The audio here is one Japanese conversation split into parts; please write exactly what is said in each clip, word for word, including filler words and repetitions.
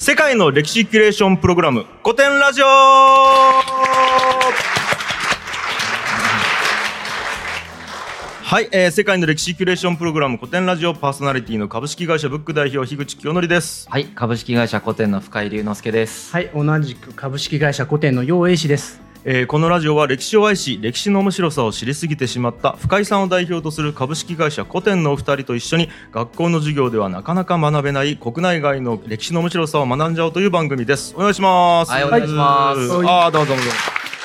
世界の歴史キュレーションプログラム古典ラジオ。はい、えー、世界の歴史キュレーションプログラム古典ラジオパーソナリティの株式会社ブック代表樋口清則です。 はい、株式会社古典の深井龍之介です。 はい、同じく株式会社古典の楊英氏です。 えー、このラジオは歴史を愛し歴史の面白さを知りすぎてしまった深井さんを代表とする株式会社古典のお二人と一緒に学校の授業ではなかなか学べない国内外の歴史の面白さを学んじゃおうという番組です。お願いします。 はい、お願いします。 あー、どうぞどうぞ。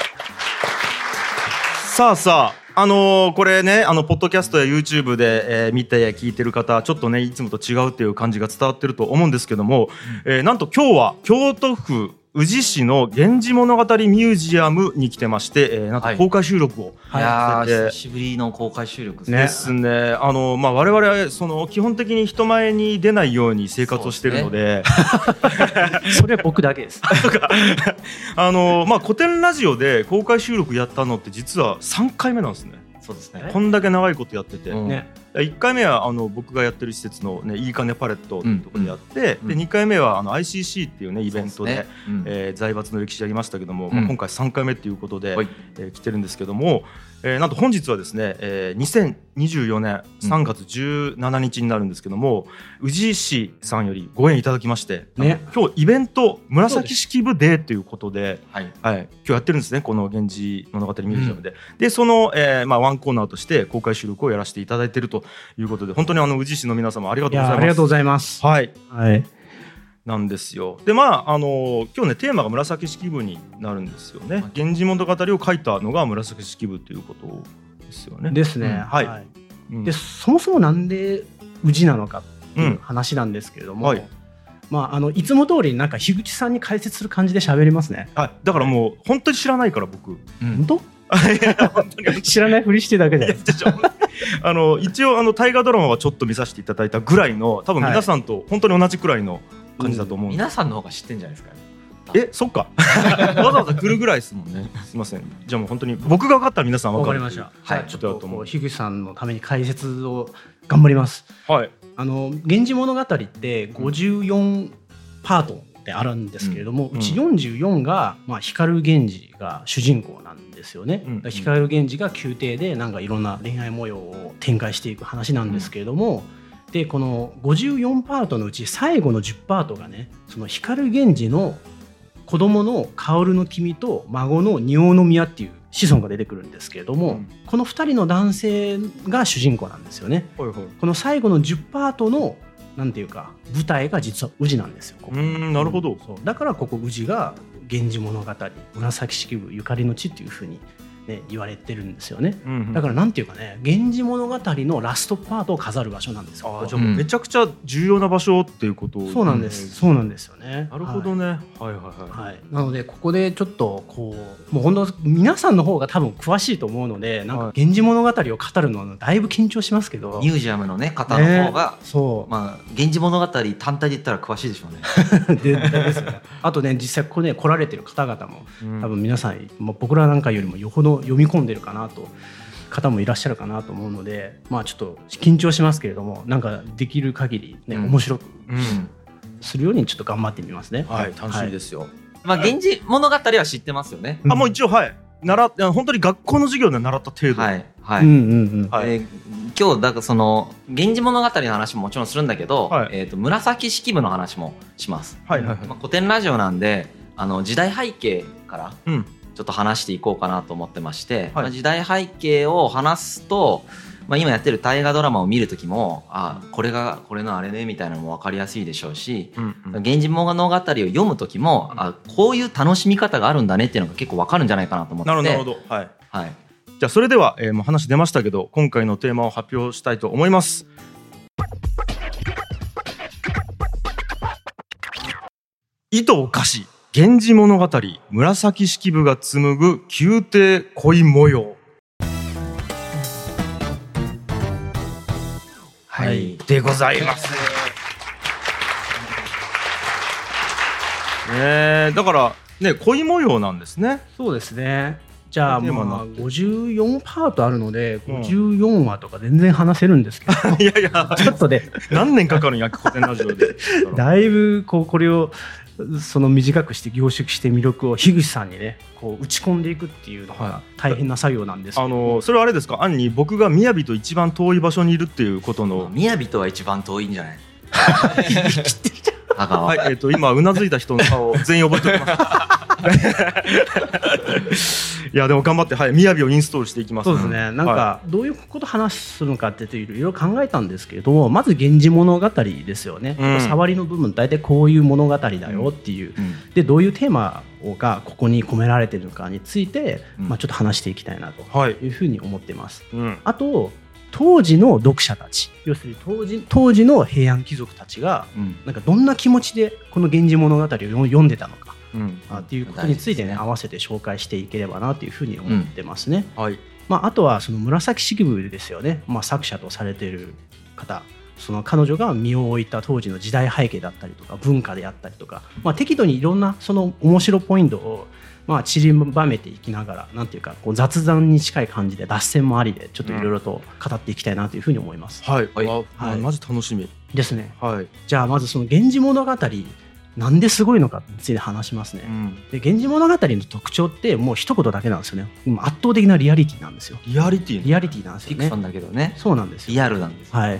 さあさあ、あのー、これね、あのポッドキャストや YouTube で、えー、見て聞いてる方ちょっとねいつもと違うっていう感じが伝わってると思うんですけども、うんえー、なんと今日は京都府宇治市の源氏物語ミュージアムに来てまして、えー、なんと公開収録を、 はい、いやー久しぶりの公開収録ですね。 ですね。あの、まあ、我々はその基本的に人前に出ないように生活をしているので、 それは僕だけです。 あの、まあ、古典ラジオで公開収録やったのって実はさんかいめなんですね。 そうですね。 こんだけ長いことやってて、 うんね、いっかいめはあの僕がやってる施設の、ね、いいかねパレットというところでやって、うん、でにかいめはあの アイシーシー っていう、ね、イベントで、ねうんえー、財閥の歴史やりましたけども、うんまあ、今回さんかいめということで、うんえー、来てるんですけども、えー、なんと本日はですね、えー、にせんにじゅうよねんさんがつじゅうしちにちになるんですけども、うん、宇治市さんよりご縁いただきまして、ね、今日イベント紫式部デーということで、はいはい、今日やってるんですね、この源氏物語ミュージアムで、うん、でその、えーまあ、ワンコーナーとして公開収録をやらせていただいているということで、本当にあの宇治市の皆様ありがとうございます。 ありがとうございます。 はい、 はい、 なんですよ。でまああの今日ねテーマが紫式部になるんですよね。源氏物語を書いたのが紫式部ということですよね。 ですね。うん、はい。はいうん、でそもそもなんで宇治なのかっていう話なんですけれども、うんはいまあ、あのいつも通りなんか樋口さんに解説する感じで喋りますね。 はい、だからもう本当に知らないから僕。 うん、本当知らないふりしてだけであの一応あの大河ドラマはちょっと見させていただいたぐらいの、多分皆さんと本当に同じくらいの感じだと思う、 はいうん、皆さんの方が知ってんじゃないですか。 え、そっかわざわざ来るぐらいですもんね。すいません。じゃあもう本当に僕が分かったら皆さん分かる。 分かりました。 はい、 ちょっと樋口さんのために解説を頑張ります。 はい。あの源氏物語ってごじゅうよんパートであるんですけれども、うん、うちよんじゅうよんが、まあ、光源氏が主人公なんですよね。うん、光源氏が宮廷でなんかいろんな恋愛模様を展開していく話なんですけれども、うん、でこのごじゅうよんパートのうち最後のじゅっパートがね、その光源氏の子供の薫の君と孫の仁王宮っていう子孫が出てくるんですけれども、うん、このふたりの男性が主人公なんですよね。はいはい、この最後のじゅっパートのなんていうか舞台が実は宇治なんですよ。ここうんなるほど。 そうだからここ宇治が源氏物語紫式部ゆかりの地っていうふうに、ね、言われてるんですよね。うんうん、だからなんていうかね、源氏物語のラストパートを飾る場所なんですよ。 あじゃあもうめちゃくちゃ重要な場所っていうこと、 うん、そうなんです、うん、そうなんですよね。 なるほどね、はい、はいはいはい、 はい、なのでここでちょっとこうもう本当皆さんの方が多分詳しいと思うので、なんか源氏物語を語るのはだいぶ緊張しますけど、 ミュージアムの、ね、方の方が、 ね、そうまあ、源氏物語単体で言ったら詳しいでしょうね。 でですね、あとね実際ここね来られてる方々も、うん、多分皆さん、まあ、僕らなんかよりもよほど読み込んでるかなと方もいらっしゃるかなと思うので、まあちょっと緊張しますけれども、なんかできる限りね、うん、面白くするようにちょっと頑張ってみますね。 はい、楽しみですよ。はい、 まあ源氏物語は知ってますよね。 あもう一応はい習っ本当に学校の授業で習った程度。 はいはい。うんうんうんはい、えー、今日だからその源氏物語の話ももちろんするんだけど、はい、えーと紫式部の話もします。はいはいはい。まあ、古典ラジオなんであの時代背景から。うんちょっと話していこうかなと思ってまして、はいまあ、時代背景を話すと、まあ、今やってる大河ドラマを見るときもあこれがこれのあれねみたいなのも分かりやすいでしょうし、うんうん、源氏物語を読むときも、うん、あこういう楽しみ方があるんだねっていうのが結構分かるんじゃないかなと思って。 なるほど、はい、はい、じゃあそれでは、えー、もう話出ましたけど今回のテーマを発表したいと思います。意図おかし源氏物語紫式部が紡ぐ宮廷恋模様。はい、はい、でございます。ね、だからね恋模様なんですね。 そうですね。じゃあまあごじゅうよんパートあるのでごじゅうよんわとか全然話せるんですけど、 いやいやちょっとね何年かかるんや古典ラジオでだいぶこうこれをその短くして凝縮して魅力を樋口さんにねこう打ち込んでいくっていうのが大変な作業なんですけど、 あのそれはあれですか、暗に僕が雅と一番遠い場所にいるっていうことの。 雅とは一番遠いんじゃないはい、えー、と今うなずいた人の顔全員覚えておきますいやでも頑張って、はい、雅をインストールしていきます。 そうですね、なんかどういうこと話すのかっていろいろ考えたんですけど、まず源氏物語ですよね、うん、触りの部分大体こういう物語だよっていう、うん、でどういうテーマがここに込められているのかについて、うんまあ、ちょっと話していきたいなというふうに思っています、はいうん、あと当時の読者たち、要するに当時、当時の平安貴族たちが、うん、なんかどんな気持ちでこの源氏物語を読んでたのか、うん、あっていうことについてね、合わせて紹介していければなというふうに思ってますね、うんはいまあ、あとはその紫式部ですよね、まあ、作者とされている方、その彼女が身を置いた当時の時代背景だったりとか文化であったりとか、まあ、適度にいろんなその面白ポイントをまあ散りばめていきながら、なんていうかこう雑談に近い感じで脱線もありでちょっといろいろと語っていきたいなというふうに思います、 うん、はい、はいはい、マジ楽しみですね、 はい、 じゃあまずその源氏物語なんですごいのかについて話しますね、うん、で源氏物語の特徴ってもう一言だけなんですよね。圧倒的なリアリティなんですよ。 リアリティリアリティなんですよね。 フィクションだけどね。 そうなんですよ。 リアルなんです、 はい、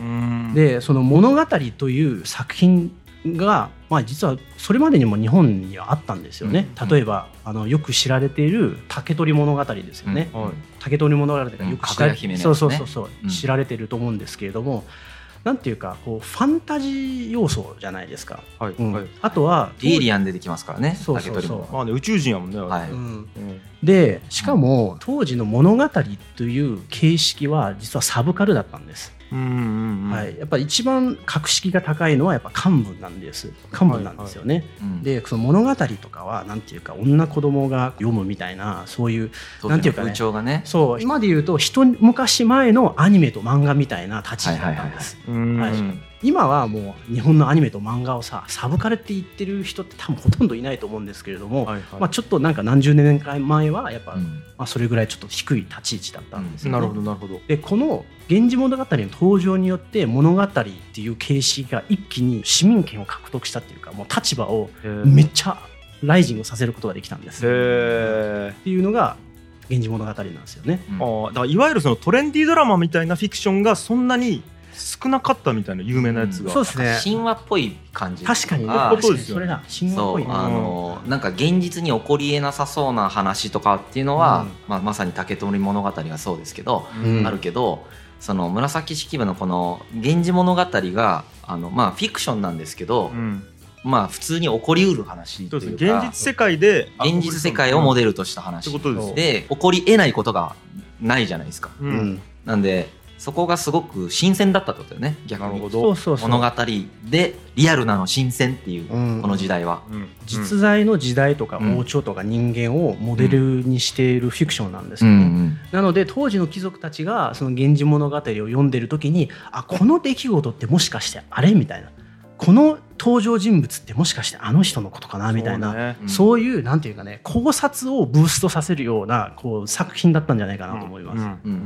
でその物語という作品が、まあ、実はそれまでにも日本にはあったんですよね、うん、例えばあのよく知られている竹取物語ですよね、うんはい、竹取物語がよく知られ、うんね、そうそうそうそう、うん、知られていると思うんですけれども、なんていうかこうファンタジー要素じゃないですか、はいうんはい、あとはエイリアン出てきますからね。 そうそうそう、 まあね、宇宙人やもんね、はいうん、 でしかも当時の物語という形式は実はサブカルだったんです。うんうんうんはい、やっぱり一番格式が高いのはやっぱ漢文なんです漢文なんですよね、はいはい、でその物語とかはなんていうか女子供が読むみたいなそういうなんていうかね、 風潮がね、 そう今で言うと一昔前のアニメと漫画みたいな立ち位置だったんです、はいはいはいはい、今はもう日本のアニメと漫画をさサブカルって言ってる人って多分ほとんどいないと思うんですけれども、はいはいまあ、ちょっとなんか何十年か前はやっぱ、うんまあ、それぐらいちょっと低い立ち位置だったんですよね、 うん、なるほどなるほど。 でこの源氏物語の登場によって物語っていう形式が一気に市民権を獲得したっていうかもう立場をめっちゃライジングさせることができたんですっていうのが源氏物語なんですよね、 うん、あだからいわゆるそのトレンディードラマみたいなフィクションがそんなに少なかったみたいな有名なやつが、うん、 そうですね、 神話っぽい感じ。 確かにあそうですよ、 それだ神話っぽい、ね、 そうあのなんか現実に起こりえなさそうな話とかっていうのは、うんまあ、まさに竹取物語がそうですけど、うん、あるけどその紫式部のこの源氏物語があの、まあ、フィクションなんですけど、うんまあ、普通に起こりうる話というか現実世界で現実世界をモデルとした話で起こりえないことがないじゃないですか、うん、なんでそこがすごく新鮮だったってことだよね。逆にそうそうそう物語でリアルなの新鮮っていう、うん、この時代は、うん、 実在の時代とか王朝とか人間をモデルにしているフィクションなんですよね、うんうん、なので当時の貴族たちがその源氏物語を読んでる時にあこの出来事ってもしかしてあれみたいなこの登場人物ってもしかしてあの人のことかなみたいなそう、ねうん、そういうなんていうかね考察をブーストさせるようなこう作品だったんじゃないかなと思います、うんうんうん、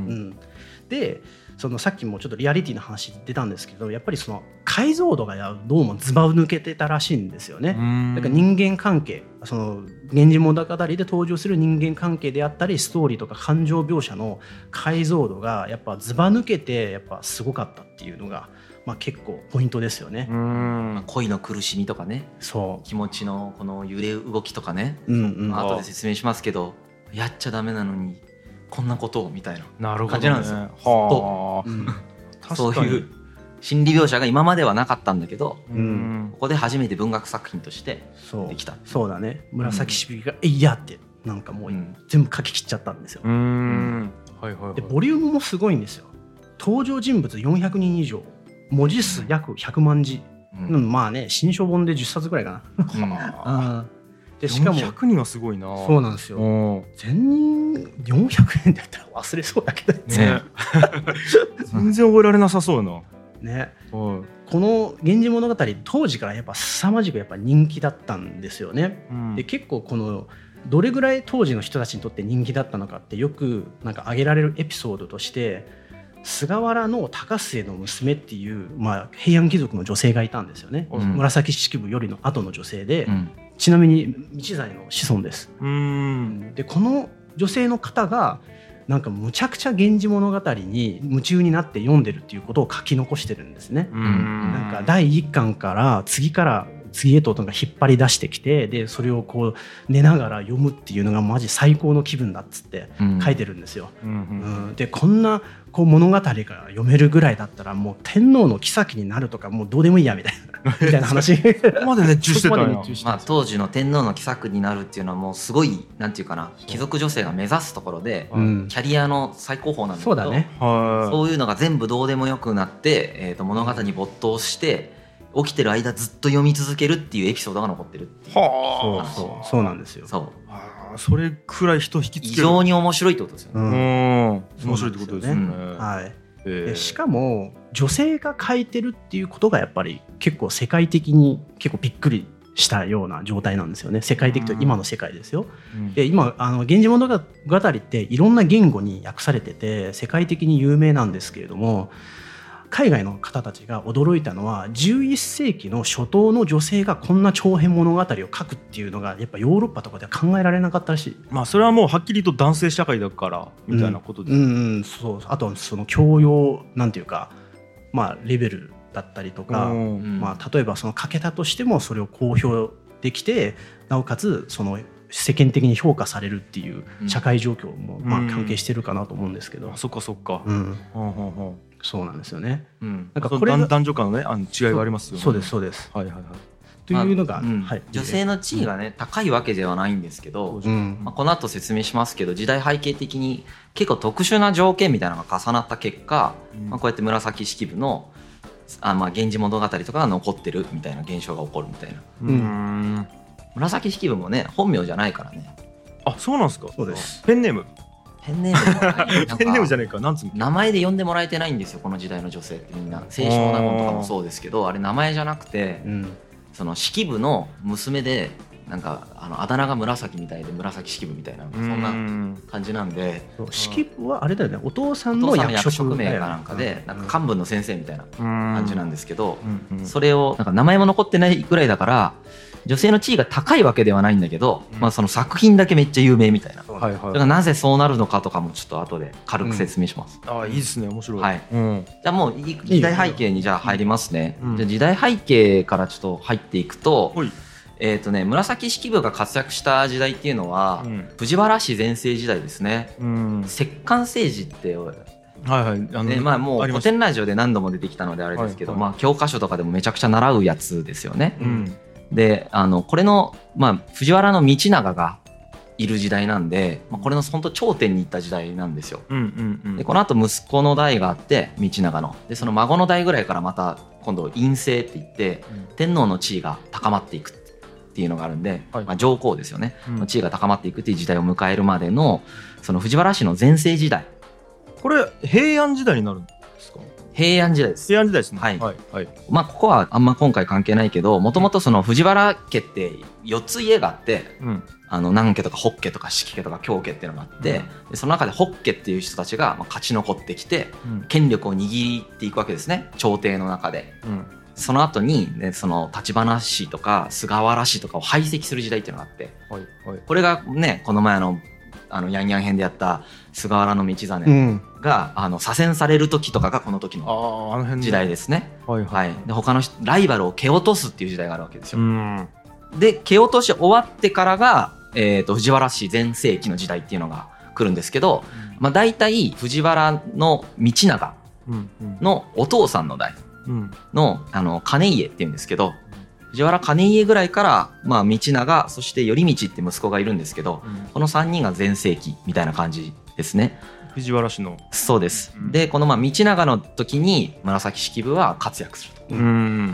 でそのさっきもちょっとリアリティの話出たんですけどやっぱりその解像度がどうもズバ抜けてたらしいんですよね。だから人間関係その源氏物語で登場する人間関係であったりストーリーとか感情描写の解像度がやっぱズバ抜けてやっぱすごかったっていうのがまあ、結構ポイントですよね。 うん恋の苦しみとかねそう気持ちのこの揺れ動きとかね、うんうんまあ後で説明しますけどやっちゃダメなのにこんなことをみたいな感じなんですよ。ね、はあ、うん、そういう心理描写が今まではなかったんだけど、うん、ここで初めて文学作品としてできた。 そう、そうだね紫式部が「えいや!」ってなんかもう全部書き切っちゃったんですよ。うん、はいはいはい、でボリュームもすごいんですよ。登場人物よんひゃくにん以上文字数約ひゃくまんじ、うん、まあね新書本でじゅっさつぐらいかな、うん、でしかもよんひゃくにんはすごいな。 そうなんですよ。全人よんひゃくえんだったら忘れそうだけどね全然覚えられなさそうなね、この源氏物語当時からやっぱ凄まじくやっぱ人気だったんですよね、うん、で結構このどれぐらい当時の人たちにとって人気だったのかってよくなんか挙げられるエピソードとして菅原の高末の娘っていう、まあ、平安貴族の女性がいたんですよね、うん、紫式部よりの後の女性で、うん、ちなみに道真の子孫です。うーんでこの女性の方がなんかむちゃくちゃ源氏物語に夢中になって読んでるっていうことを書き残してるんですね。うんなんかだいいっかんから次から次へとなんか引っ張り出してきて、でそれをこう寝ながら読むっていうのがマジ最高の気分だっつって書いてるんですよ。うんうん、でこんなこう物語が読めるぐらいだったらもう天皇の后になるとかもうどうでもいいやみたいなみたいな話そこまで熱中してたよ。 まあ、当時の天皇の后になるっていうのはもうすごいなんていうかな、貴族女性が目指すところで、うん、キャリアの最高峰なんだけど、そうだね、そういうのが全部どうでもよくなって、えー、と物語に没頭して起きてる間ずっと読み続けるっていうエピソードが残ってるっていう。 はあ、そうそうそうなんですよ。 そうあそれくらい人引きつける。 異常に面白いってことですよね。うん、 面白いってことですよね。 はい。でしかも女性が書いてるっていうことがやっぱり結構世界的に結構びっくりしたような状態なんですよね。世界的と今の世界ですよ。うん、で今あの源氏物語っていろんな言語に訳されてて世界的に有名なんですけれども、海外の方たちが驚いたのはじゅういっせいきの初頭の女性がこんな長編物語を書くっていうのがやっぱヨーロッパとかでは考えられなかったらしい。 まあそれはもうはっきりと男性社会だからみたいなことです、 うんうんうん、そうあとはその教養なんていうか、まあ、レベルだったりとか、まあ、例えばその書けたとしてもそれを公表できてなおかつその世間的に評価されるっていう社会状況もまあ関係してるかなと思うんですけど、 うん、そっかそっか、 うん、そうなんですよね。 うん、なんかこれ男女間のねあの違いがありますよね。 そうですそうです。 はいはいはい。 というのが、 まあうんはい、 女性の地位がね高いわけではないんですけど、うんまあ、この後説明しますけど時代背景的に結構特殊な条件みたいなのが重なった結果、うんまあ、こうやって紫式部のあ、まあ、源氏物語とかが残ってるみたいな現象が起こるみたいな。うん、紫式部もね本名じゃないからね。 あ、そうなんですか。 そうです。 ペンネーム。 ペンネームはない。 ペンネームじゃないか。なんつうの。 名前で呼んでもらえてないんですよこの時代の女性って。みんな清少納言とかもそうですけどあれ名前じゃなくて、うん、その式部の娘でなんかあのあだ名が紫みたいで紫式部みたいなそんな感じなんで、 式部はあれだよねお父さんの役職名かなんかでなんか漢文の先生みたいな感じなんですけど、それをなんか名前も残ってないぐらいだから女性の地位が高いわけではないんだけど、うんまあ、その作品だけめっちゃ有名みたいな、はいはい、だからなぜそうなるのかとかもちょっと後で軽く説明します、 うん、あいいですね面白い、 はいうん、じゃあもう時代背景にじゃあ入りますね、うん、じゃあ時代背景からちょっと入っていくと、うんえーとね、紫式部が活躍した時代っていうのは、うん、藤原氏全盛時代ですね、うん、摂関政治ってはいはい、あのねまあ、もう古典ラジオで何度も出てきたのであれですけど、はいはいまあ、教科書とかでもめちゃくちゃ習うやつですよね、うんであのこれの、まあ、藤原道長がいる時代なんで、まあ、これの本当頂点に行った時代なんですよ、うんうんうん、でこの後息子の代があって道長のでその孫の代ぐらいからまた今度院政って言って、うん、天皇の地位が高まっていくっていうのがあるんで、はいまあ、上皇ですよね、うん、地位が高まっていくっていう時代を迎えるまでのその藤原氏の全盛時代。 これ平安時代になるんですか。 平安時代です。 平安時代ですね。 はい。はいはい、まあここはあんま今回関係ないけど、もともとその藤原家ってよっつ家があって、うん、あの南家とか北家とか式家とか京家っていうのがあって、うん、でその中で北家っていう人たちがまあ勝ち残ってきて、うん、権力を握っていくわけですね。朝廷の中で。うん、その後に、ね、その橘氏とか菅原氏とかを排斥する時代っていうのがあって、はいはい、これがねこの前のあのヤンヤン編でやった菅原道真が、うん、あの左遷される時とかがこの時の時代ですね。はいはい、で他のライバルを蹴落とすっていう時代があるわけですよ。うん、で蹴落とし終わってからが、えー、と藤原氏全盛期の時代っていうのが来るんですけど、うんまあ、大体藤原の道長のお父さんの代の、あの兼家っていうんですけど、藤原兼家ぐらいから、まあ、道長そして頼道って息子がいるんですけど、うん、このさんにんが全盛期みたいな感じですね。 藤原氏のそうです、うん、でこのまあ道長の時に紫式部は活躍すると、うん、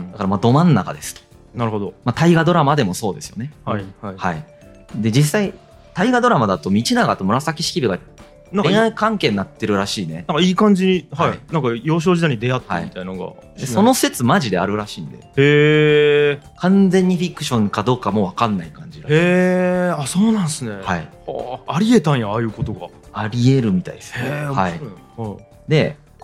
だからまあど真ん中ですと。 なるほど、 まあ、大河ドラマでもそうですよね。はいはいはい、で実際大河ドラマだと道長と紫式部が恋愛関係になってるらしいね。 なんかいい感じに、はいはい、なんか幼少時代に出会ったみたいなのが、はい、 その説マジであるらしいんで、 へー完全にフィクションかどうかも分かんない感じらしい。 へーあそうなんですね。はい、はあ、ありえたんやああいうことが。 ありえるみたいですね。はい、で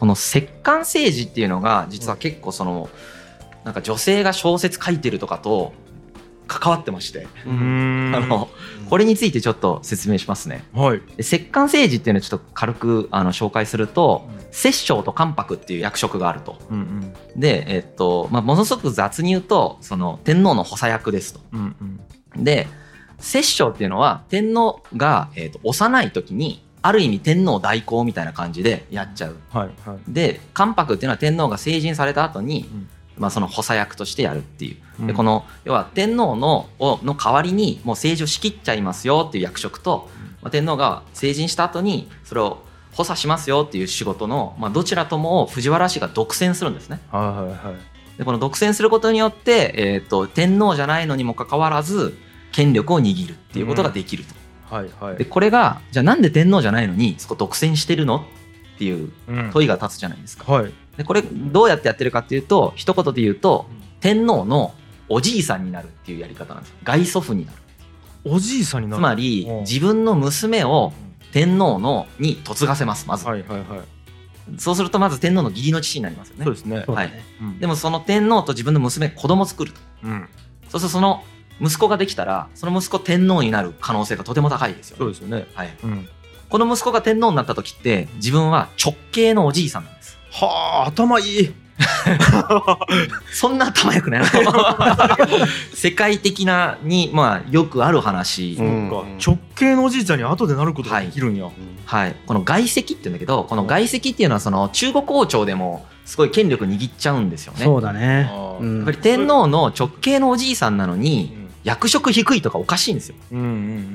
この摂関政治っていうのが実は結構そのなんか女性が小説書いてるとかと関わってまして、うーんあのこれについてちょっと説明しますね。はい、で摂関政治っていうのをちょっと軽くあの紹介すると、摂政と関白っていう役職があると。うんうん、で、えっとまあ、ものすごく雑に言うとその天皇の補佐役ですと。うんうん、で摂政っていうのは天皇が、えー、と幼い時にある意味天皇代行みたいな感じでやっちゃう。はいはい、で関白っていうのは天皇が成人された後に、うんまあ、その補佐役としてやるっていう。でこの要は天皇のの代わりにもう政治を仕切っちゃいますよっていう役職と、まあ、天皇が成人した後にそれを補佐しますよっていう仕事の、まあ、どちらとも藤原氏が独占するんですね。はいはいはい、でこの独占することによって、えー、と天皇じゃないのにもかかわらず権力を握るっていうことができると。うんはいはい、でこれがじゃあなんで天皇じゃないのにそこ独占してるのっていう問いが立つじゃないですか。うんはい、でこれどうやってやってるかっていうと一言で言うと天皇のおじいさんになるっていうやり方なんです。外祖父になる。 おじいさんになる。 つまり自分の娘を天皇のに嫁がせますまず。はいはいはい、そうするとまず天皇の義理の父になりますよね。 そうですね。 はい。うん、でもその天皇と自分の娘子供を作ると。うん、そうするとその息子ができたらその息子天皇になる可能性がとても高いですよね。 そうですよね。はい。うん、 この息子が天皇になった時って自分は直系のおじいさんなんです。 はあ頭いい。 そんな頭良くない世界的なに、まあ、よくある話、 うん、直系のおじいちゃんに後でなることができるんや、 はいはい、この外戚って言うんだけどこの外戚っていうのはその中国王朝でもすごい権力握っちゃうんですよね。 そうだね、 うん、やっぱり天皇の直系のおじいさんなのに、うん、役職低いとかおかしいんですよ、うんうんうん、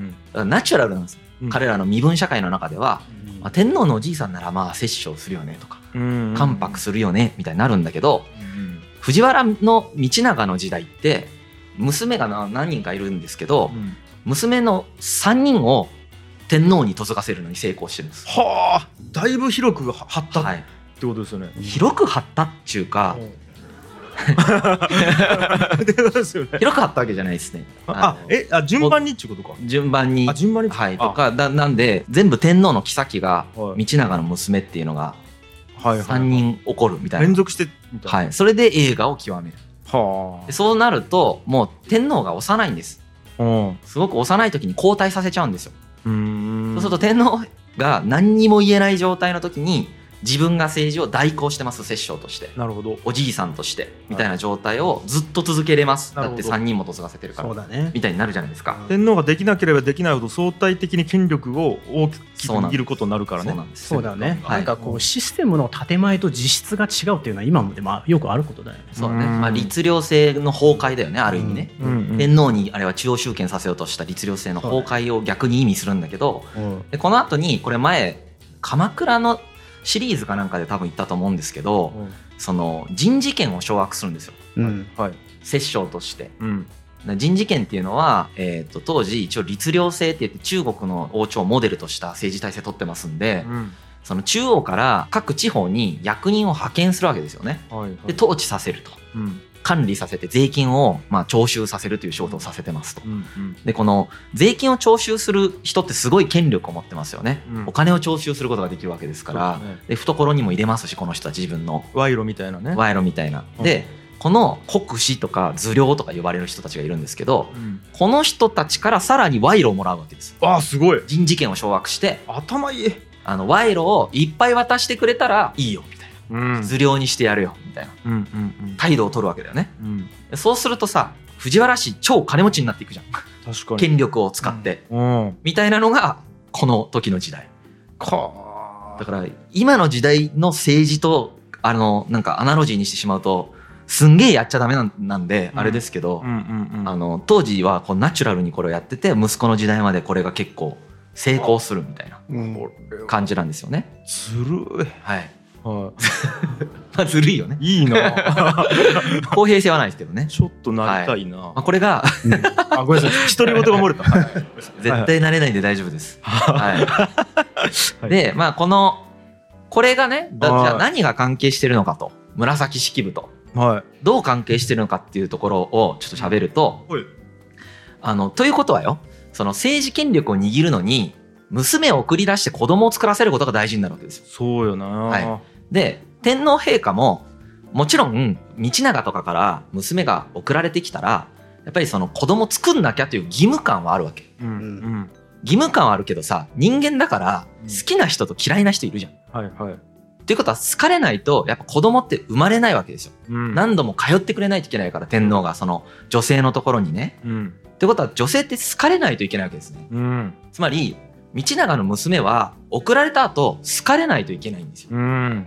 だからナチュラルなんですよ、うん、彼らの身分社会の中では、うんまあ、天皇のおじいさんならまあ摂政するよねとか、うんうん、関白するよねみたいになるんだけど、藤原の道長の時代って娘が何人かいるんですけど、うん、娘のさんにんを天皇に嫁がせるのに成功してるんです。 はあ、だいぶ広く張ったってことですよね。はい、 広く張ったっていうか広く張ったわけじゃないですね。 あえあ順番にっていうことか。 順番に、 あ順番にはいとかだなんで全部天皇の后が道長の娘っていうのがさんにん起こるみたいな、 連続してみたいな、 はい、それで映画を極める。はあ、でそうなるともう天皇が幼いんです。すごく幼い時に交代させちゃうんですよ。うーんそうすると天皇が何にも言えない状態の時に自分が政治を代行してます、摂政として。なるほど。おじいさんとしてみたいな状態をずっと続けれます。だってさんにんも嫁がせてるから。そうだね。みたいになるじゃないですか。 天皇ができなければできないほど相対的に権力を大きく握ることになるからね。 そうなんです。そうだね。なんかこうシステムの建前と実質が違うっていうのは今もでもよくあることだよね。 そうだね。まあ律令制の崩壊だよね、ある意味ね。うんうん、天皇にあれは中央集権させようとした律令制の崩壊を逆に意味するんだけど、うん、でこの後にこれ前鎌倉のシリーズかなんかで多分言ったと思うんですけど、うん、その人事権を掌握するんですよ、うんはい、摂政として、うん、人事権っていうのは、えー、と当時一応律令制って言って中国の王朝をモデルとした政治体制取ってますんで、うん、その中央から各地方に役人を派遣するわけですよね、はいはい、で統治させると、うん管理させて税金をまあ徴収させるという仕事をさせてますと、うんうん、でこの税金を徴収する人ってすごい権力を持ってますよね、うん、お金を徴収することができるわけですから、ね、で懐にも入れますしこの人は自分の賄賂みたいなね賄賂みたいな、うん、でこの国司とか頭領とか呼ばれる人たちがいるんですけど、うん、この人たちからさらに賄賂をもらうわけです。 あーすごい。 人事権を掌握して頭いい。 あの賄賂をいっぱい渡してくれたらいいようん、頭領にしてやるよみたいな、うんうんうん、態度を取るわけだよね、うん、そうするとさ藤原氏超金持ちになっていくじゃん。確かに権力を使って、うんうん、みたいなのがこの時の時代か。だから今の時代の政治とあのなんかアナロジーにしてしまうとすんげえやっちゃダメなんなんで、うん、あれですけど、うんうんうん、あの当時はこうナチュラルにこれをやってて息子の時代までこれが結構成功するみたいな感じなんですよね。 ずるい。 はいはいまあずるいよね。 いいな公平性はないですけどね。 ちょっとなりたいな、はいまあ、これがあごめんなさい独り言が漏れた、はい、 絶対なれないんで大丈夫です、はいはい、でまあこのこれがねだじゃあ何が関係してるのかと紫式部と、はい、どう関係してるのかっていうところをちょっと喋ると、はい、あのということはよその政治権力を握るのに娘を送り出して子供を作らせることが大事になるわけですよ。 そうよな、 はいで天皇陛下ももちろん道長とかから娘が送られてきたらやっぱりその子供作んなきゃという義務感はあるわけ、うんうん、義務感はあるけどさ人間だから好きな人と嫌いな人いるじゃん、はいはい、っていうことは好かれないとやっぱ子供って生まれないわけですよ、うん、何度も通ってくれないといけないから天皇がその女性のところにね、うん、ってことは女性って好かれないといけないわけですね、うん、つまり道長の娘は送られた後好かれないといけないんですよ、うん、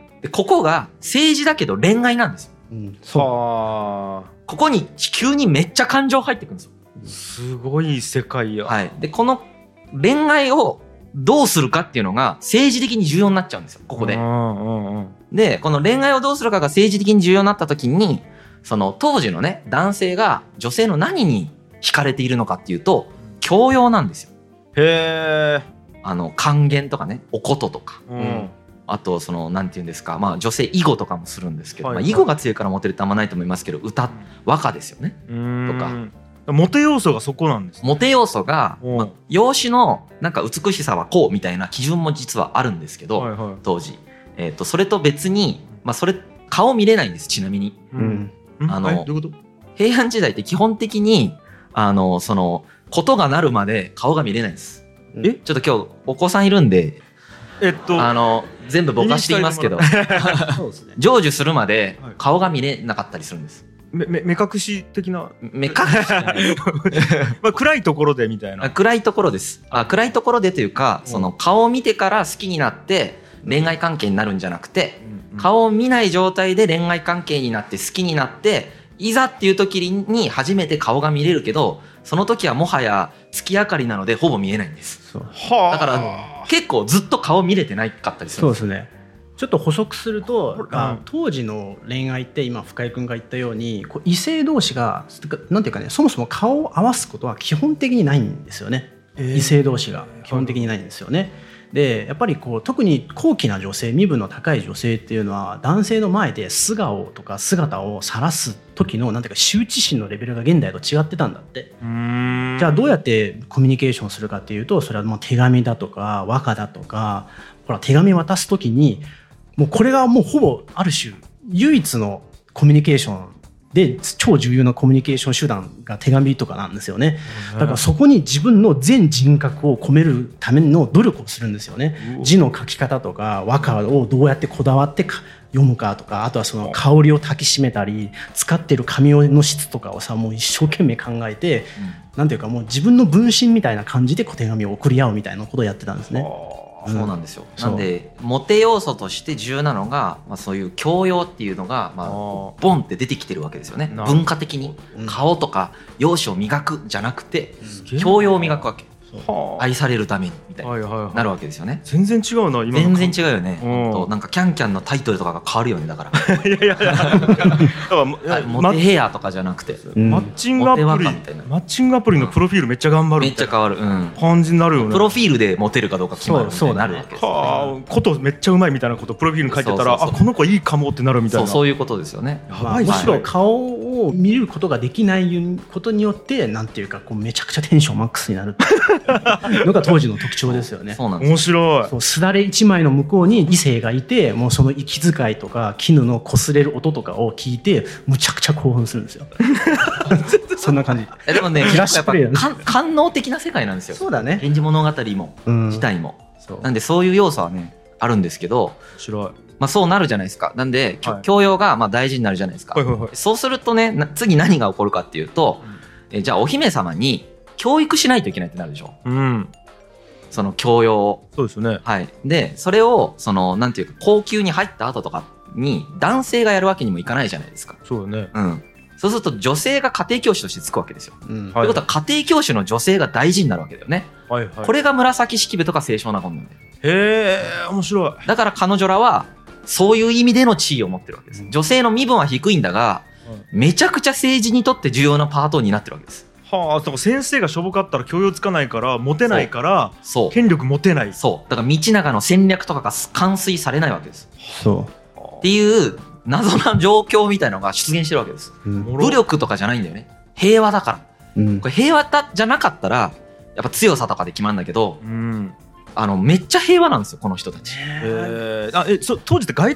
でここが政治だけど恋愛なんですよ、うん、そうここに急にめっちゃ感情入ってくるんですよ。 すごい世界や、 はい、でこの恋愛をどうするかっていうのが政治的に重要になっちゃうんですよここで、うんうんうん、でこの恋愛をどうするかが政治的に重要になった時にその当時のね男性が女性の何に惹かれているのかっていうと教養なんですよ。へーあの還元とかねおこととか、うん、あとそのなんていうんですか、まあ、女性囲碁とかもするんですけど、はいはいまあ、囲碁が強いからモテるってあんまないと思いますけど歌和歌ですよねとかモテ要素がそこなんです、ね、 モテ要素が、まあ、容姿のなんか美しさはこうみたいな基準も実はあるんですけど、はいはい、当時、えー、とそれと別に、まあ、それ顔見れないんですちなみに、うん、あの、どういうこと？平安時代って基本的にあのそのことがなるまで顔が見れないんです。えちょっと今日お子さんいるんで、えっと、あの全部ぼかしていますけどそうですね、成就するまで顔が見れなかったりするんです。 目, 目隠し的な目隠しじゃないまあ暗いところでみたいな。 暗いところです。あ暗いところでというか、その顔を見てから好きになって恋愛関係になるんじゃなくて、うんうん、顔を見ない状態で恋愛関係になって好きになっていざっていう時に初めて顔が見れるけどその時はもはや月明かりなのでほぼ見えないんです。そうだから結構ずっと顔見れてないかったりするんです。 そうですね。ちょっと補足すると、うん、当時の恋愛って今深井君が言ったようにこう異性同士がなんていうかねそもそも顔を合わすことは基本的にないんですよね、えー、異性同士が基本的にないんですよね。でやっぱりこう特に高貴な女性身分の高い女性っていうのは男性の前で素顔とか姿を晒す時のなんていうか羞恥心のレベルが現代と違ってたんだって。うーんじゃあどうやってコミュニケーションするかっていうとそれはもう手紙だとか和歌だとかほら手紙渡す時にもうこれがもうほぼある種唯一のコミュニケーションで超重要なコミュニケーション手段が手紙とかなんですよね。だからそこに自分の全人格を込めるための努力をするんですよね。字の書き方とか和歌をどうやってこだわって読むかとかあとはその香りを焚きしめたり使ってる紙の質とかをさもう一生懸命考えて、うん、なんていうかもう自分の分身みたいな感じで手紙を送り合うみたいなことをやってたんですね。 そうなんですよ、うん、なんでモテ要素として重要なのが、まあ、そういう教養っていうのが、まあ、ボンって出てきてるわけですよね。文化的に顔とか容姿を磨くじゃなくて、うん、教養を磨くわけ。愛されるためにみたいになるわけですよね。 全然違うな今全然違うよね。となんかキャンキャンのタイトルとかが変わるよね。だからいやいやいやモテヘアとかじゃなくて、 うん、マッチングアプリマッチングアプリのプロフィールめっちゃ頑張るめっちゃ変わる、うん、 感じになるよね。 プロフィールでモテるかどうか決まるみたいになるわけですよね。 はあ、ことめっちゃうまいみたいなことプロフィールに書いてたらそうそうそう、あこの子いいかもってなるみたいな。 そう、そういうことですよね。 まあ、むしろ顔を見ることができないことによってなんていうかこうめちゃくちゃテンションマックスになるのが当時の特徴ですよね。 そうなんです。 面白い。 そうすだれ一枚の向こうに異性がいてもうその息遣いとか絹の擦れる音とかを聞いてむちゃくちゃ興奮するんですよそんな感じ。 えでもねやっぱ官能的な世界なんですよ。 そうだね。 源氏物語も、うん、自体もそうなんでそういう要素はねあるんですけど面白い。 まあ、そうなるじゃないですか。なんで、はい、教養がまあ大事になるじゃないですか、はいはいはい、そうするとね次何が起こるかっていうと、うん、えじゃあお姫様に教育しないといけないってなるでしょ、うん、その教養を。 そうですね、 はい、でそれをそのなんていうか高級に入った後とかに男性がやるわけにもいかないじゃないですか。 そうだね、 うん、そうすると女性が家庭教師としてつくわけですよ、うん、ということは家庭教師の女性が大事になるわけだよね、はいはい、これが紫式部とか清少納言なんだよ。 へえ面白い。 だから彼女らはそういう意味での地位を持ってるわけです。女性の身分は低いんだが、うん、めちゃくちゃ政治にとって重要なパートになってるわけです。 はあ、だから先生がしょぼかったら教養つかないからモテないからそう権力持てない。 そうだから道長の戦略とかが完遂されないわけです。そうっていう謎な状況みたいなのが出現してるわけです、うん、武力とかじゃないんだよね。平和だから、うん、これ平和だじゃなかったらやっぱ強さとかで決まるんだけど、うんあのめっちゃ平和なんですよこの人たち。 へあえそ当時って外敵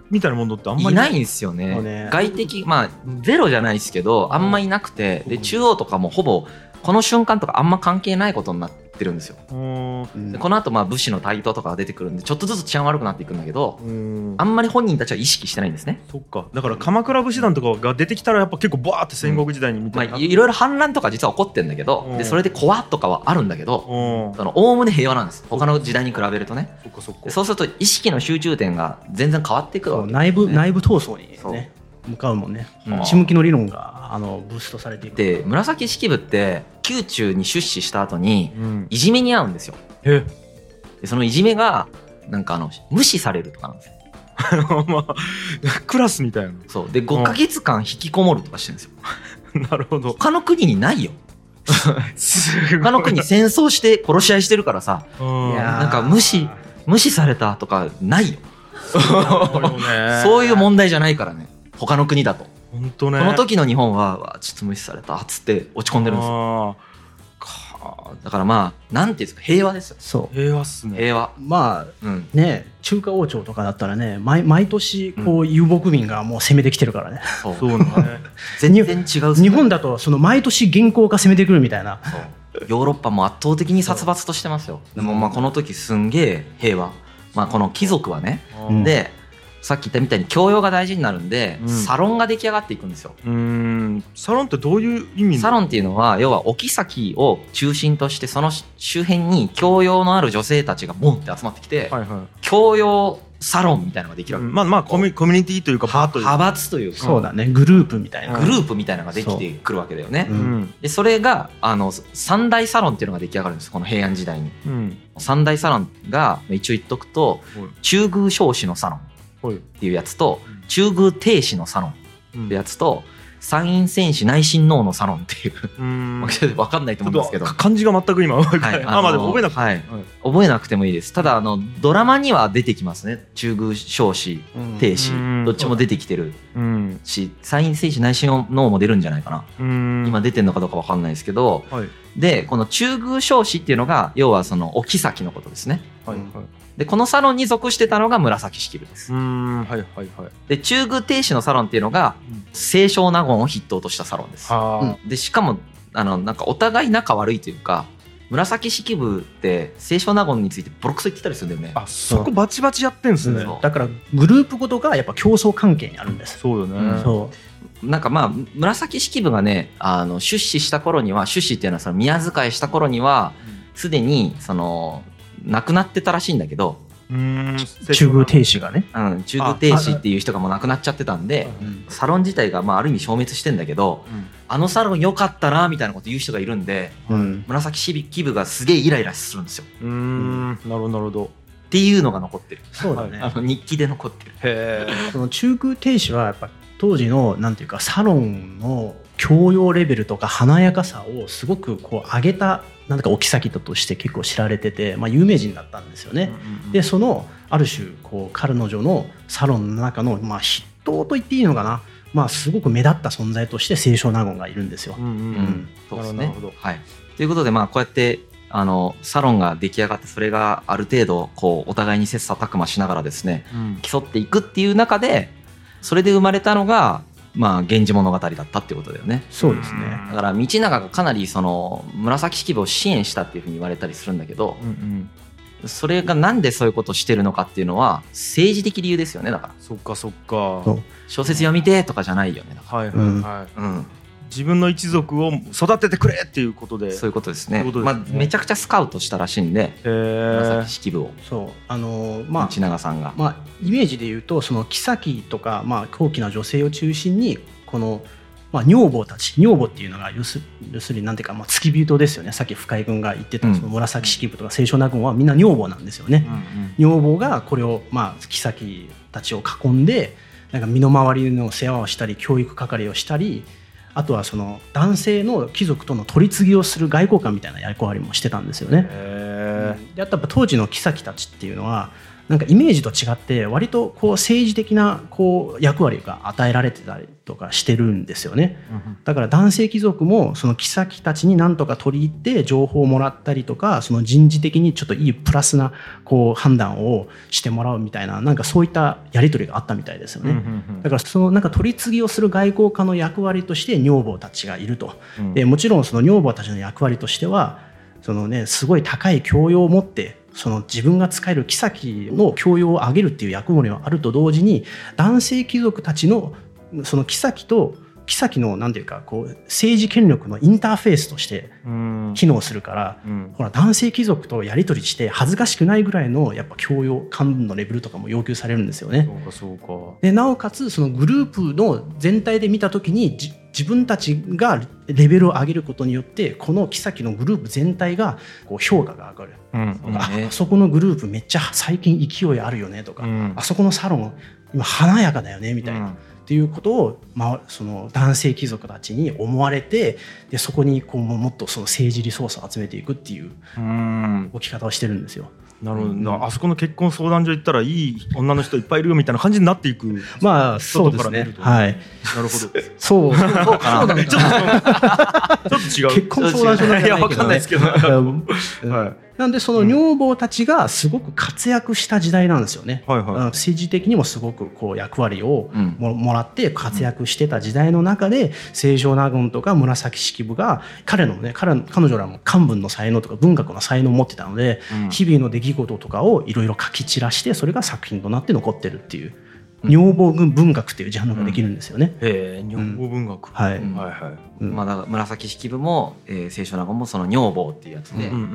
みたいなものってあんまりいないんですよね。ね外敵まあゼロじゃないですけどあんまいなくて、で中央とかもほぼこの瞬間とかあんま関係ないことになってるんですよ。でこの後まあ武士の台頭とかが出てくるんでちょっとずつ治安悪くなっていくんだけど、あんまり本人たちは意識してないんですね。 そっか。だから鎌倉武士団とかが出てきたらやっぱ結構バーって戦国時代にみたいな、 うんまあ、いろいろ反乱とか実は起こってんだけど、でそれで怖とかはあるんだけど、おおむね平和なんです。他の時代に比べるとね。そっかそっか。そうすると意識の集中点が全然変わっていくわけです、ね、 内部内部闘争にね向かうもんね。内向きの理論があのブーストされていく。 で紫式部って宮中に出仕した後にいじめに遭うんですよ。うん、えでそのいじめがなんかあの無視されるとかなんですよ。 まあ、クラスみたいな。 そうでごかげつかん引きこもるとかしてるんですよ。 なるほど。 他の国にないよ。他の国戦争して殺し合いしてるからさ、いやなんか無視無視されたとかないよ。そういう問題じゃないからね。他の国だと。 本当ね。 この時の日本はわちょっと無視されたっつって落ち込んでるんですよ。だからまあなんていうんですか平和ですよ。 そう平和っすね。 平和。 まあ、うん、ね中華王朝とかだったらね 毎, 毎年こう遊牧民がもう攻めてきてるからね。 そうそうね。全然違う、ね。 日本だとその毎年元寇が攻めてくるみたいな。 そうヨーロッパも圧倒的に殺伐としてますよ。でもまあこの時すんげえ平和。まあこの貴族はね、うん、でさっき言ったみたいに教養が大事になるんで、うん、サロンが出来上がっていくんですよ。 うーんサロンってどういう意味？ サロンっていうのは要はお妃を中心としてその周辺に教養のある女性たちがボンって集まってきて、はいはい、教養サロンみたいなのができるわけ、 うん、まあまあコミュ、コミュニティというか派派閥というかそうだねグループみたいなグループみたいなのができてくるわけだよね。 そ,、うん、でそれがあの三大サロンっていうのが出来上がるんですこの平安時代に、うん、三大サロンが一応言っとくと、うん、中宮彰子のサロンっていうやつと中宮定子のサロンっていうやつと山陰戦士内親王のサロンっていう分かんないと思うんですけど漢字が全く今分からない、はい、あまあでも覚えなくて、 はい、覚えなくてもいいです。ただあのドラマには出てきますね。中宮彰子定子どっちも出てきてるし山陰戦士内親王も出るんじゃないかな。今出てるのかどうか分かんないですけど、はい、でこの中宮彰子っていうのが要はそのお妃のことですね。はいはい、でこのサロンに属してたのが紫式部です。うーん、はいはいはい、で中宮定子のサロンっていうのが清少納言を筆頭としたサロンです。うん、でしかもあのなんかお互い仲悪いというか紫式部って清少納言についてボロクソ言ってたりするんだよね。 あそこバチバチやってんですね。 うん、だからグループごとがやっぱ競争関係にあるんです。 そうよね。うん、 そうなんかまあ紫式部がねあの出仕した頃には出仕っていうのはその宮遣いした頃にはすでにその亡くなってたらしいんだけど、 うーん中宮定子がね、 うん、中宮定子っていう人がもう亡くなっちゃってたんで、サロン自体がまあある意味消滅してんだけど、うん、あのサロン良かったなみたいなこと言う人がいるんで、うん、紫式部がすげえイライラするんですよ。 うーんなるほどなるほどっていうのが残ってる。 そうだね。 あの日記で残ってる。 へーその中宮定子はやっぱ当時のなんていうかサロンの教養レベルとか華やかさをすごくこう上げたなんかお妃として結構知られてて、まあ、有名人だったんですよね。うんうんうん、でそのある種こう彼女のサロンの中の、まあ、筆頭と言っていいのかな、まあ、すごく目立った存在として清少納言がいるんですよ。うんうんうん、 そうですね。はい、ということでまあこうやってあのサロンが出来上がってそれがある程度こうお互いに切磋琢磨しながらですね、うん、競っていくっていう中でそれで生まれたのがまあ、源氏物語だったっていうことだよね。 そうですね。 だから道長がかなりその紫式部を支援したっていうふうに言われたりするんだけど、うんうん、それがなんでそういうことをしてるのかっていうのは政治的理由ですよね。だからそっかそっか小説読みてとかじゃないよね。だからはいはいはい、うん、自分の一族を育ててくれっていうことでそういうことですね。ですね、まあ、めちゃくちゃスカウトしたらしいんで紫式部をそうあのー、まあ道長さんが、 まあ、イメージで言うとその妃とか、まあ、高貴な女性を中心にこの、まあ、女房たち女房っていうのが要す要するになんていうか、まあ、付き人ですよね。さっき深井君が言ってたその紫式部とか清少納言はみんな女房なんですよね。うんうん、女房がこれを、まあ、妃たちを囲んでなんか身の回りの世話をしたり教育係をしたりあとはその男性の貴族との取り次ぎをする外交官みたいな役割もしてたんですよね。へー。であとやっぱ当時の妃たちっていうのはなんかイメージと違って割とこう政治的なこう役割が与えられてたりとかしてるんですよね。だから男性貴族もその妃たちに何とか取り入って情報をもらったりとか、その人事的にちょっといいプラスなこう判断をしてもらうみたいな、なんかそういったやり取りがあったみたいですよね。だからそのなんか取り次ぎをする外交家の役割として女房たちがいると。でもちろんその女房たちの役割としてはそのねすごい高い教養を持ってその自分が使える妃の教養を上げるっていう役割はあると同時に、男性貴族たちのその妃と妃のなんていうかこう政治権力のインターフェースとして機能するから、うん、ほら男性貴族とやり取りして恥ずかしくないぐらいのやっぱ教養幹部のレベルとかも要求されるんですよね。 そうかそうか。 でなおかつそのグループの全体で見た時にじ自分たちがレベルを上げることによってこの妃のグループ全体がこう評価が上がる、うん、あ, あそこのグループめっちゃ最近勢いあるよねとか、うん、あそこのサロン今華やかだよねみたいな、うん、っていうことを、まあ、その男性貴族たちに思われて、でそこにこうもっとその政治リソースを集めていくっていう置き方をしてるんですよ。 なるほど、うん、あそこの結婚相談所行ったらいい女の人いっぱいいるよみたいな感じになっていく。 まあそうですね。はい。 なるほど。 そうそうかな。ちょっと違う。結婚相談所なんじゃないけどね。いやわかんないですけど。はい。なんでその女房たちがすごく活躍した時代なんですよね。はいはい、政治的にもすごくこう役割を も,、うん、もらって活躍してた時代の中で、清少納言とか紫式部が彼のね 彼, 彼女らも漢文の才能とか文学の才能を持ってたので、うん、日々の出来事とかをいろいろ書き散らしてそれが作品となって残ってるっていう。女房文学っていうジャンルができるんですよね。 うん、へえ、女房文学。 うん、はい、 うん、はいはい。うん、まあだから紫式部も、えー、清少納言もその女房っていうやつで、うんうんうん、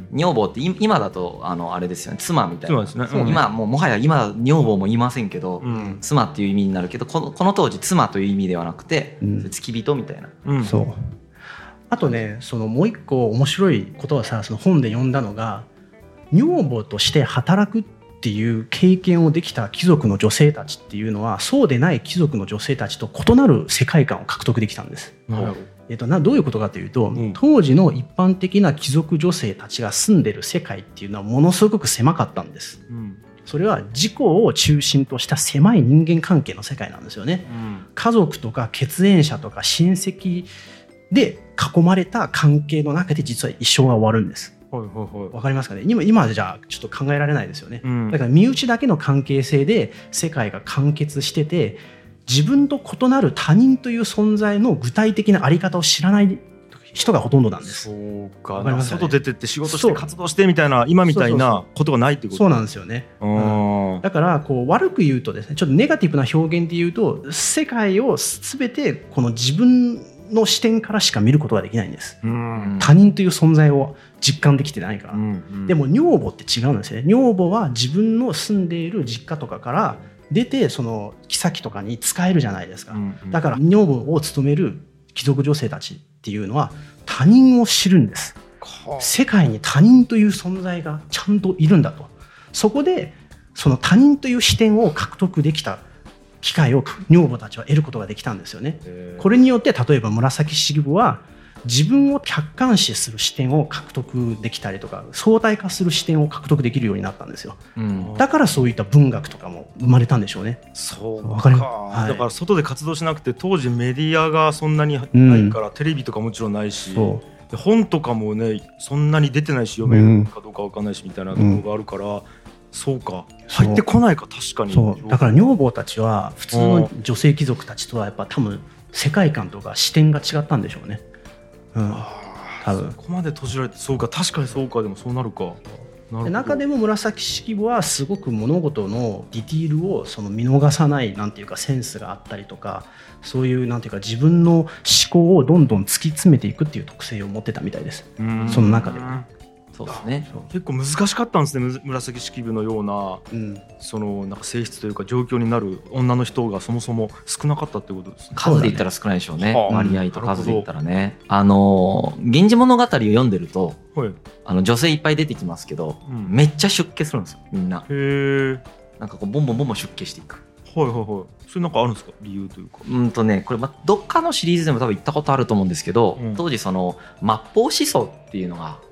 女房って今だとあのあれですよね、妻みたいな。そうですね。うん、今もうもはや今女房も言いませんけど、うん、妻っていう意味になるけど、このこの当時妻という意味ではなくて、うん、付き人みたいな。 うん、そう。あとね、そのもう一個面白いことはさ、その本で読んだのが、女房として働くっていう経験をできた貴族の女性たちっていうのはそうでない貴族の女性たちと異なる世界観を獲得できたんです。うん、えっと、などういうことかというと、うん、当時の一般的な貴族女性たちが住んでる世界っていうのはものすごく狭かったんです。うん、それは自己を中心とした狭い人間関係の世界なんですよね。うん、家族とか血縁者とか親戚で囲まれた関係の中で実は一生が終わるんです。わかりますかね。今、今じゃちょっと考えられないですよね。うん、だから身内だけの関係性で世界が完結してて、自分と異なる他人という存在の具体的なあり方を知らない人がほとんどなんです。 そうか、か外出てって仕事して活動してみたいな今みたいなことがないってこと。 そうなんですよね。うん、だからこう悪く言うとですね、ちょっとネガティブな表現で言うと、世界を全てこの自分の視点からしか見ることができないんです。うん、他人という存在を実感できてないから。うんうん、でも女房って違うんですね。女房は自分の住んでいる実家とかから出てその妃とかに使えるじゃないですか。うんうん、だから女房を務める貴族女性たちっていうのは他人を知るんです。世界に他人という存在がちゃんといるんだと。そこでその他人という視点を獲得できた機会を女房たちは得ることができたんですよね。これによって例えば紫式部は自分を客観視する視点を獲得できたりとか相対化する視点を獲得できるようになったんですよ。うん、だからそういった文学とかも生まれたんでしょうね。 そうわかります、はい、だから外で活動しなくて当時メディアがそんなにないから、うん、テレビとかもちろんないし、で本とかもねそんなに出てないし読めるかどうかわかんないしみたいなところがあるから、うん、そうか入ってこないか。確かにそうだから女房たちは普通の女性貴族たちとはやっぱ多分世界観とか視点が違ったんでしょうね。うん、多分そこまで閉じられて、そうか確かにそうか。でもそうなるか。なるで中でも紫式部はすごく物事のディティールをその見逃さないなんていうかセンスがあったりとか、そういうなんていうか自分の思考をどんどん突き詰めていくっていう特性を持ってたみたいです。その中でも。 そうですね。 結構難しかったんですね。紫式部のような、うん、そのなんか性質というか状況になる女の人がそもそも少なかったってことですね。 数で言ったら少ないでしょうね。はあ、割合と数で言ったらね。あの源氏物語を読んでると、はい、あの女性いっぱい出てきますけど、うん、めっちゃ出家するんですよみんな。へえ。なんかこうボンボンボンボン出家していく。 はいはいはい。それなんかあるんですか、理由というか。 うんとねこれ、ま、どっかのシリーズでも多分言ったことあると思うんですけど、うん、当時その末法思想っていうのが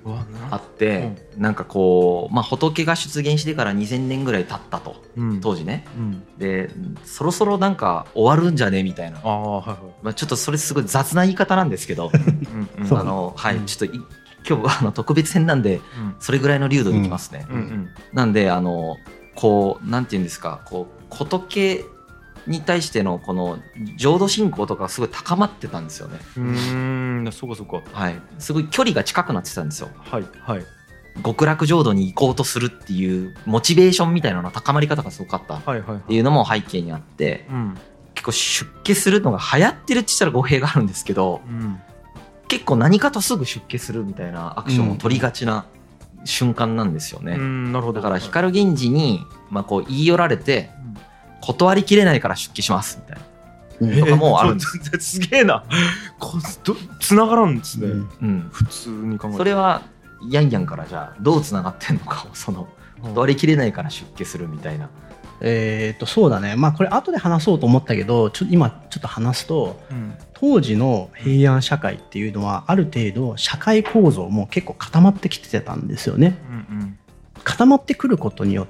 あって、うん、なんかこう、まあ、仏が出現してからにせんねんぐらい経ったと、うん、当時ね、うん、でそろそろなんか終わるんじゃねみたいな、あ、はいはい、まあ、ちょっとそれすごい雑な言い方なんですけどあの、はい、ちょっと今日あの特別編なんで、それぐらいの流度でいきますね、うんうんうん、なんであのこうなんていうんですか、こう仏に対してのこの浄土信仰とかすごい高まってたんですよね。 うーん、そうかそうか、 はい、すごい距離が近くなってたんですよ。 はいはい、 極楽浄土に行こうとするっていうモチベーションみたいなの高まり方がすごかったっていうのも背景にあって、はいはいはい、結構出家するのが流行ってるって言ったら語弊があるんですけど、うん、結構何かとすぐ出家するみたいなアクションを取りがちな瞬間なんですよね。うん、なるほど。だから光源氏にまあこう言い寄られて、断りきれないから出家しますみたいなとかもあるんです。 えー、すげえな。こつながらんですね、うんうん、普通に考えて。 それはヤンヤンからじゃあどうつながってんのかを、その断りきれないから出家するみたいな。 えー、とそうだね、まあ、これ後で話そうと思ったけど、ちょ今ちょっと話すと、うん、当時の平安社会っていうのはある程度社会構造も結構固まってきてたんですよね、うんうん、固まってくることによって、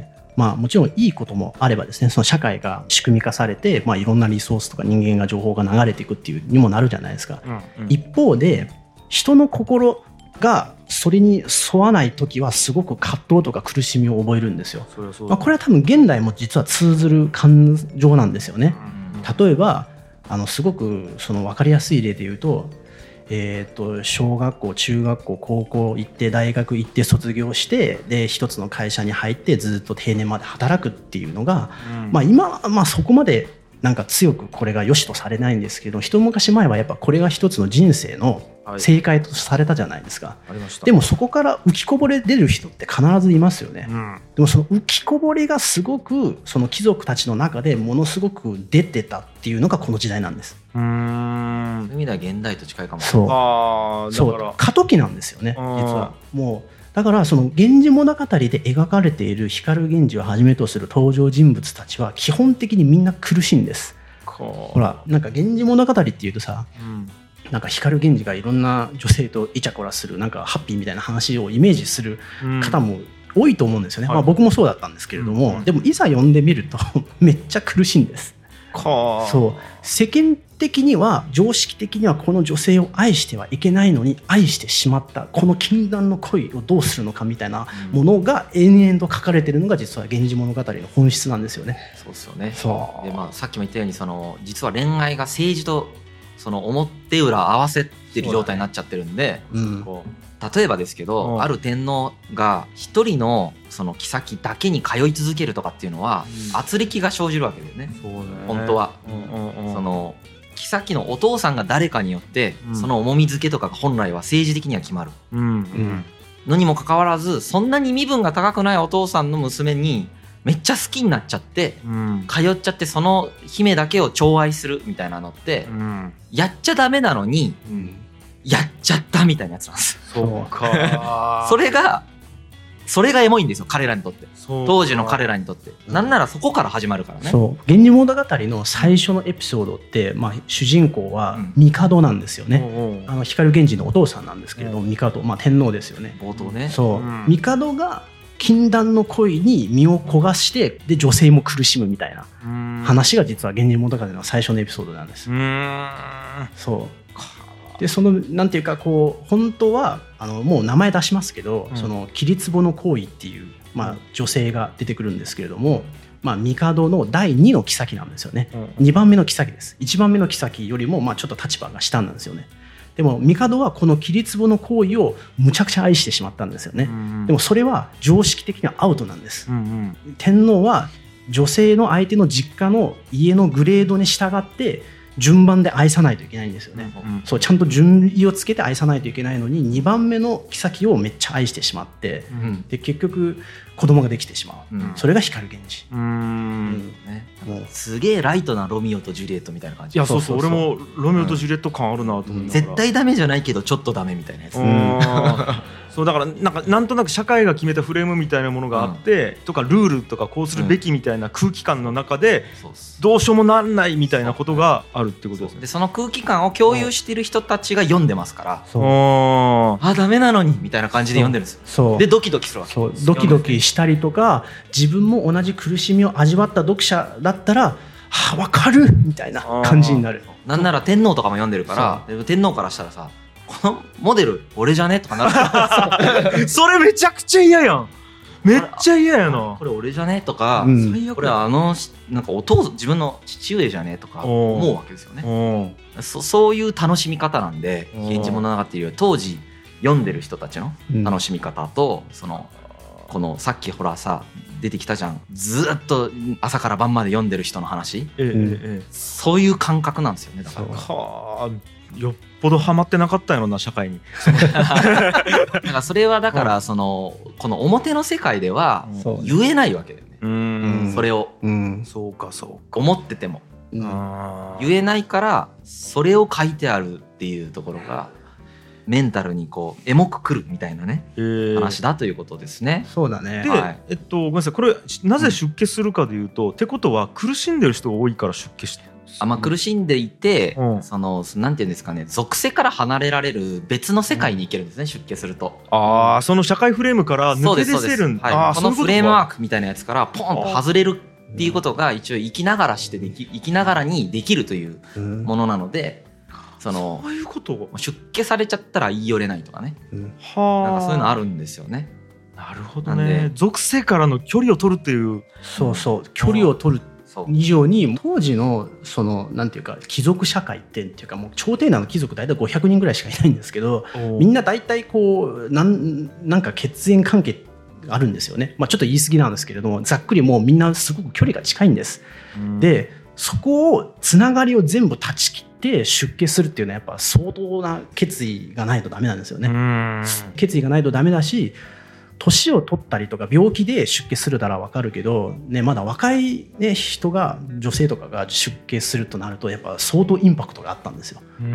まあ、もちろんいいこともあればですね、その社会が仕組み化されて、まあ、いろんなリソースとか人間が情報が流れていくっていうにもなるじゃないですか、うんうん、一方で人の心がそれに沿わない時はすごく葛藤とか苦しみを覚えるんですよ。そうそう、まあ、これは多分現代も実は通ずる感情なんですよね、うんうん、例えばあのすごくその分かりやすい例で言うと、えー、と小学校中学校高校行って大学行って卒業してで一つの会社に入ってずっと定年まで働くっていうのが、うん、まあ、今はまあそこまでなんか強くこれが良しとされないんですけど、一昔前はやっぱこれが一つの人生の正解とされたじゃないですか、はい、でもそこから浮きこぼれ出る人って必ずいますよね、うん、でもその浮きこぼれがすごくその貴族たちの中でものすごく出てたっていうのがこの時代なんです。 うーん、そういう意味では現代と近いかも。 そうあだからそう過渡期なんですよね実は。もうだからその源氏物語で描かれている光源氏をはじめとする登場人物たちは基本的にみんな苦しいんです。ほらなんか源氏物語っていうとさ、うん、なんか光源氏がいろんな女性とイチャコラするなんかハッピーみたいな話をイメージする方も多いと思うんですよね、うん、まあ、僕もそうだったんですけれども、はい、でもいざ読んでみるとめっちゃ苦しいんです。そう世間的には常識的にはこの女性を愛してはいけないのに愛してしまったこの禁断の恋をどうするのかみたいなものが延々と書かれているのが実は源氏物語の本質なんですよね。 そうですよね。そうで、まあ、さっきも言ったようにその実は恋愛が政治とその表裏合わせてる状態になっちゃってるんで、うん、こう例えばですけど、うん、ある天皇が一人のその妃だけに通い続けるとかっていうのは、うん、圧力が生じるわけだよね。そうね、本当は、うんうんうん、その妃のお父さんが誰かによって、うん、その重み付けとかが本来は政治的には決まる、うんうん、のにもかかわらずそんなに身分が高くないお父さんの娘にめっちゃ好きになっちゃって、うん、通っちゃってその姫だけを寵愛するみたいなのって、うん、やっちゃダメなのに、うん、やっちゃったみたいなやつなんです。そうかそれがそれがエモいんですよ彼らにとって。当時の彼らにとって、うん、なんならそこから始まるからね。そう源氏物語の最初のエピソードって、まあ、主人公は帝なんですよね、うん、あの光源氏のお父さんなんですけれども、うん、帝、まあ、天皇ですよね冒頭ね。 そう、うん、帝が禁断の恋に身を焦がしてで女性も苦しむみたいな話が実は源氏物語の最初のエピソードなんです。うーんそうでそのなんていうかこう本当はあのもう名前出しますけど、うん、その桐壺の行為っていう、まあ、女性が出てくるんですけれども、まあ、帝のだいにの妃なんですよね、うん、にばんめの妃です。いちばんめの妃よりもまあちょっと立場が下なんですよね。でも帝はこの桐壺の行為をむちゃくちゃ愛してしまったんですよね、うんうん、でもそれは常識的にはアウトなんです、うんうん、天皇は女性の相手の実家の家のグレードに従って順番で愛さないといけないんですよね、うんうん、そうちゃんと順位をつけて愛さないといけないのににばんめの妃をめっちゃ愛してしまって、うん、で結局子供ができてしまう、うん、それが光源氏。うーん、 うんね、もうすげえライトなロミオとジュリエットみたいな感じ。 いやそうそう俺もロミオとジュリエット感あるなと思いながら、 絶対ダメじゃないけどちょっとダメみたいなやつ、ね、 そうだからなんかなんとなく社会が決めたフレームみたいなものがあって、うん、とかルールとかこうするべきみたいな空気感の中でどうしようもなんないみたいなことがあるってことですね。 でその空気感を共有している人たちが読んでますから、そうあダメなのにみたいな感じで読んでるんですよ。 そうでドキドキするわけ。 そうドキドキしたりとか、自分も同じ苦しみを味わった読者だったらはあ分かるみたいな感じになる。 なんなら天皇とかも読んでるから、天皇からしたらさこのモデル俺じゃねとかなるそれめちゃくちゃ嫌やん。めっちゃ嫌やな。 これ俺じゃねとか、うん、これはあのなんかお父自分の父上じゃねとか思うわけですよね。そ, そういう楽しみ方なんで、源氏物語っていうより当時読んでる人たちの楽しみ方と、うん、そのこのさっきほらさ出てきたじゃん、ずっと朝から晩まで読んでる人の話、ええええ、そういう感覚なんですよね。だからはよっぽどハマってなかったやろな社会にだからそれはだからそのこの表の世界では言えないわけだよね。うん、それを、うん、そうかそうか思ってても、うん、言えないからそれを書いてあるっていうところがメンタルにこうエモくくるみたいなね、えー、話だということですね。 そうだね。 で、はい、えっとごめんなさい、これなぜ出家するかでいうと、うん、ってことは苦しんでる人が多いから出家してる。 あ、まあ、苦しんでいて、うん、そのなんていうんですかね、属性から離れられる別の世界に行けるんですね、うん、出家すると。 ああ、その社会フレームから抜け出せるんだ。 はい、このフレームワークみたいなやつからポンと外れるっていうことが一応生きながらしてでき生きながらにできるというものなので、うん、そのそういうこと出家されちゃったら言い寄れないとかね、うん、はなんかそういうのあるんですよね。 なるほどね。属性からの距離を取るっていう。 そうそう、距離を取る以上に当時のそのなんていうか貴族社会ってっていうかもう朝廷内の貴族大体ごひゃくにんぐらいしかいないんですけど、みんな大体こうなんなんか血縁関係あるんですよね。まあちょっと言い過ぎなんですけれども、ざっくりもうみんなすごく距離が近いんです。うん、でそこをつながりを全部断ち切って出家するっていうのはやっぱ相当な決意がないとダメなんですよね。うん、決意がないとダメだし、年を取ったりとか病気で出家するなら分かるけど、ね、まだ若い、ね、人が女性とかが出家するとなるとやっぱ相当インパクトがあったんですよ。うん、うん、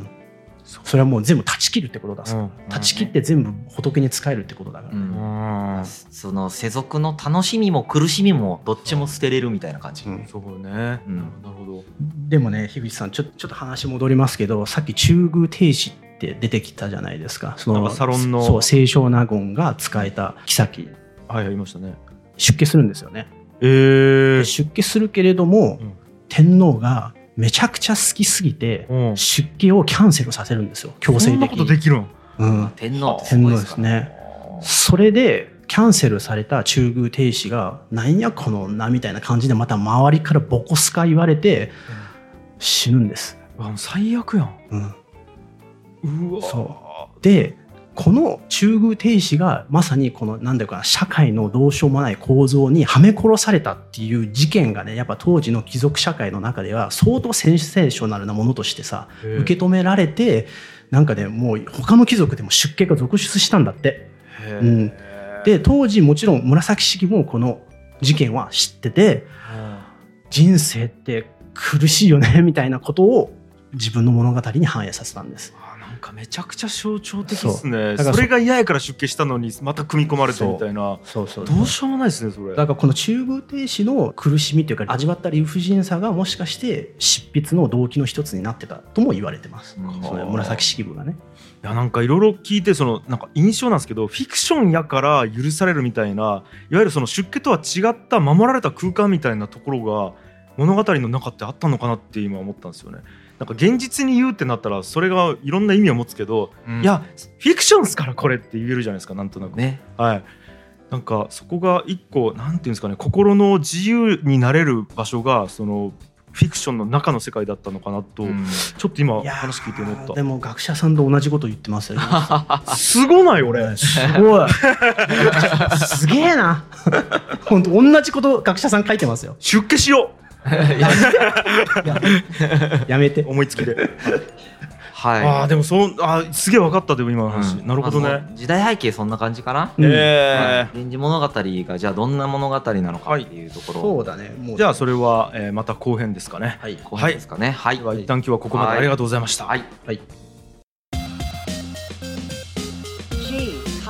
それはもう全部断ち切るってことだ、うん、断ち切って全部仏に仕えるってことだから、 うん、その世俗の楽しみも苦しみもどっちも捨てれるみたいな感じ、うん、 そうね、うん、なるほど。 でもね、樋口さんちょ、ちょっと話戻りますけど、さっき中宮定子って出てきたじゃないですか。そのサロンのそう清少納言が使えた妃、 はい、ありましたね。 出家するんですよね。 えー、 出家するけれども、うん、天皇がめちゃくちゃ好きすぎて、うん、出家をキャンセルさせるんですよ、強制的に。そんなことできるん？ うん、 天皇天皇ですね。それでキャンセルされた中宮定子がなんやこの女みたいな感じでまた周りからボコスカ言われて死ぬんです。 うん、最悪やん。 うんうわそうでこの中宮定子がまさにこの何だろうかな、社会のどうしようもない構造にはめ殺されたっていう事件がね、やっぱ当時の貴族社会の中では相当センセーショナルなものとしてさ受け止められて、なんかねもう他の貴族でも出家が続出したんだって。うん、で当時もちろん紫式部もこの事件は知ってて、人生って苦しいよねみたいなことを自分の物語に反映させたんです。 なんかめちゃくちゃ象徴的ですね。 そ, それが嫌やから出家したのにまた組み込まれてみたいな。そうそうそうどうしようもないですねそれ。 だからこの中宮定子の苦しみというか味わった理不尽さがもしかして執筆の動機の一つになってたとも言われてます、うん、その紫式部がね。 いやなんかいろいろ聞いてそのなんか印象なんですけど、フィクションやから許されるみたいな、いわゆるその出家とは違った守られた空間みたいなところが物語の中ってあったのかなって今思ったんですよね。なんか現実に言うってなったらそれがいろんな意味を持つけど、うん、いやフィクションですからこれって言えるじゃないですか、なんとなくね。はい、なんかそこが一個なんていうんですかね、心の自由になれる場所がそのフィクションの中の世界だったのかなと、うん、ちょっと今話聞いて思った。 でも学者さんと同じこと言ってますよねすごない俺すごいすげえな本当同じこと学者さん書いてますよ。 出家しようやめてやめて思いつきではい。 ああでもそうあすげえ分かった。でも今の話、うん、なるほどね、 まあ、時代背景そんな感じかな。 ええー、 源氏物語がじゃあどんな物語なのかっていうところ、 はい、そうだね。 もうじゃあそれは、えー、また後編ですかね。 はい、後編ですかね。はい、 はい、一旦今日はここまでありがとうございました。 はい、はい。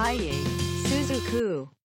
Really cool.